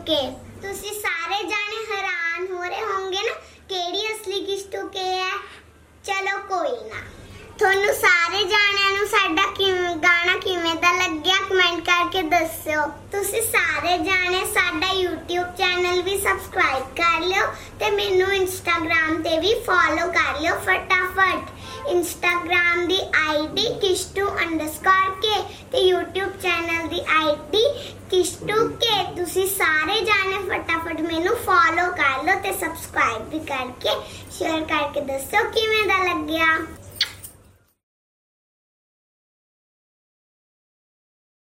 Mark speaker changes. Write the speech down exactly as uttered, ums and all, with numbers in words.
Speaker 1: ਕੇ। ਤੁਸੀਂ ਸਾਰੇ ਜਾਣੇ ਹੈਰਾਨ ਹੋ ਰਹੇ ਹੋਵੋਗੇ ਨਾ ਕਿਹੜੀ ਅਸਲੀ ਕਿਸ਼ਤੂ ਕੇ ਹੈ। ਚਲੋ ਕੋਈ ਨਾ, ਤੁਹਾਨੂੰ ਸਾਰੇ ਜਾਣਿਆਂ ਨੂੰ ਸਾਡਾ ਕਿਵੇਂ ਗਾਣਾ ਕਿਵੇਂ ਦਾ ਲੱਗਿਆ ਕਮੈਂਟ ਕਰਕੇ ਦੱਸਿਓ। ਤੁਸੀਂ ਸਾਰੇ ਜਾਣੇ ਸਾਡਾ YouTube ਚੈਨਲ ਵੀ ਸਬਸਕ੍ਰਾਈਬ ਕਰ ਲਿਓ ਤੇ ਮੈਨੂੰ Instagram ਤੇ ਵੀ ਫੋਲੋ ਕਰ ਲਿਓ ਫਟਾਫਟ। Instagram ਦੀ ਆਈਡੀ ਕਿਸ਼ਤੂ ਅੰਡਰਸਕੋਰ ਕੇ ਤੇ YouTube ਚੈਨਲ ਦੀ ਆਈਡੀ ਕਿਸ਼ਤੂ ਕੇ। ਤੁਸੀਂ ਸਾਰੇ ਜਾਣੇ ਫਟਾਫਟ ਮੈਨੂੰ ਫੋਲੋ ਕਰ ਲਓ ਤੇ ਸਬਸਕ੍ਰਾਈਬ ਵੀ ਕਰਕੇ ਸ਼ੇਅਰ ਕਰਕੇ ਦੱਸੋ ਕਿਵੇਂ ਦਾ ਲੱਗਿਆ।